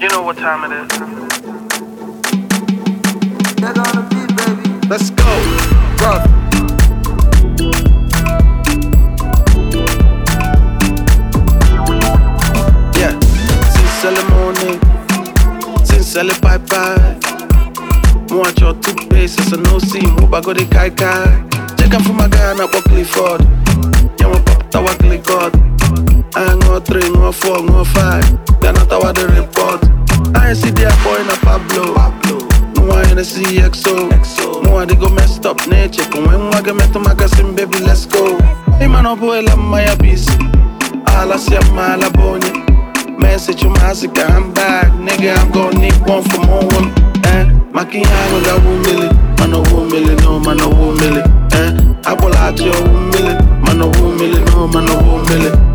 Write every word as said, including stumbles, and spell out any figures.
You know what time it is. They're gonna be, baby. Let's go. Go. Yeah. Since early morning, since early bye bye. Watch your toothpaste, it's a no see. Move, I go the kai kai. Check out for my guy, na walk Clifford. Yeah, my pop, ta walk God. I ain't go three, go four, go five. Then I tawa the report. I ain't see their boy na Pablo. No one in the C X O. No one they go messed up nature. When I get met to magazine, baby, let's go. Hey man, oh boy, la maya busy. All I see I'm all abone. Message you, massacre, I'm back. Nigga, I'm gonna need one for more women. Eh, makiyango ga wumili. Man, oh wumili, no, man, oh wumili. Eh, I pull out your wumili. Man, oh wumili, no, man, oh wumili.